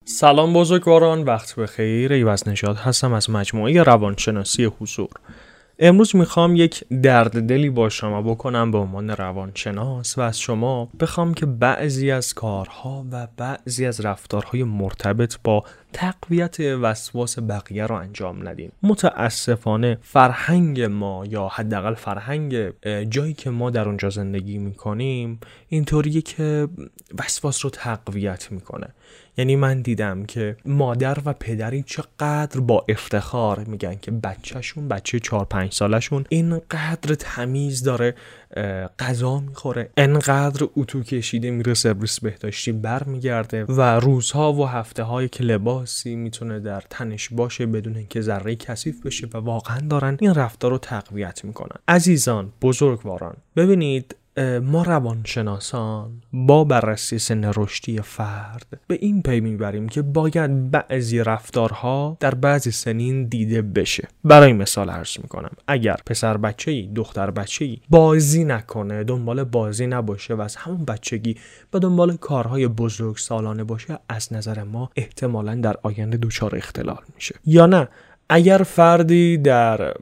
سلام بزرگواران، وقت بخیر. ایوز نژاد هستم از مجموعه روانشناسی حضور. امروز میخوام یک درد دلی با شما بکنم به عنوان روانشناس و از شما بخوام که بعضی از کارها و بعضی از رفتارهای مرتبط با تقویت وسواس بقیه رو انجام ندین. متاسفانه فرهنگ ما یا حداقل فرهنگ جایی که ما در اونجا زندگی میکنیم اینطوریه که وسواس رو تقویت میکنه. یعنی من دیدم که مادر و پدری چقدر با افتخار میگن که بچهشون، بچه 4-5 سالشون اینقدر تمیز داره غذا میخوره، اینقدر اتو کشیده میره سرویس بهداشتی برمیگرده و روزها و هفته هایی که لباسی میتونه در تنش باشه بدون اینکه ذره کثیف بشه و واقعا دارن این رفتار رو تقویت میکنن. عزیزان، بزرگواران، ببینید ما روانشناسان با بررسی سن رشدی فرد به این پی میبریم که باید بعضی رفتارها در بعضی سنین دیده بشه. برای مثال عرض میکنم، اگر پسر بچه‌ای، دختر بچه‌ای بازی نکنه، دنبال بازی نباشه و از همون بچگی به دنبال کارهای بزرگ سالانه باشه، از نظر ما احتمالاً در آینده دچار اختلال میشه. یا نه، اگر فردی در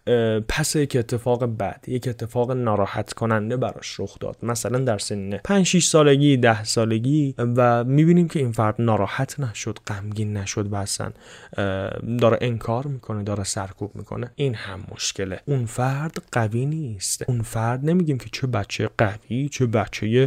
پس یک اتفاق بد، یک اتفاق ناراحت کننده براش رخ داد، مثلا در سن 5-6 سالگی، 10 سالگی، و میبینیم که این فرد ناراحت نشد، غمگین نشد و اصلا داره انکار میکنه، داره سرکوب میکنه، این هم مشکله. اون فرد قوی نیست. اون فرد نمیگیم که چه بچه قوی، چه بچه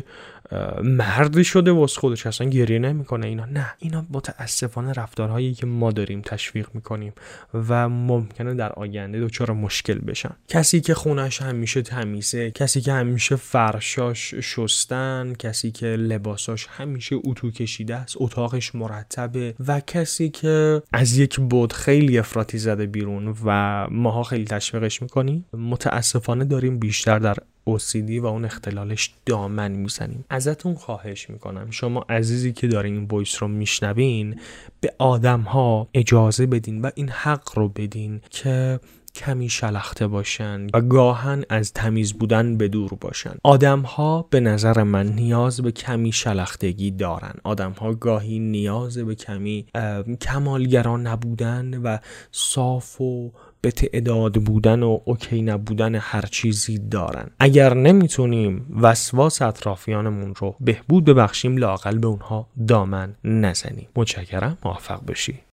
مردی شده واسه خودش، اصلا گریه نمیکنه. اینا متاسفانه رفتارهایی که ما داریم تشویق میکنیم و ممکنه در آینده دچار مشکل بشن. کسی که خونش همیشه تمیزه، کسی که همیشه فرشاش شستن، کسی که لباساش همیشه اتو کشیده است، اتاقش مرتبه، و کسی که از یک بود خیلی افراطی زده بیرون و ماها خیلی تشویقش میکنیم، متاسفانه داریم بیشتر در OCD و اون اختلالش دامن میزنیم. ازتون خواهش میکنم شما عزیزی که دارین این وایس رو میشنوین، به آدم ها اجازه بدین و این حق رو بدین که کمی شلخته باشن و گاهن از تمیز بودن به دور باشن. آدم ها به نظر من نیاز به کمی شلختگی دارن. آدم ها گاهی نیاز به کمی کمالگرا نبودن و صاف و به تعداد بودن و اوکی نبودن هر چیزی دارن. اگر نمیتونیم وسواس اطرافیانمون رو بهبود ببخشیم، لااقل به اونها دامن نزنیم. متشکرم، موفق باشی.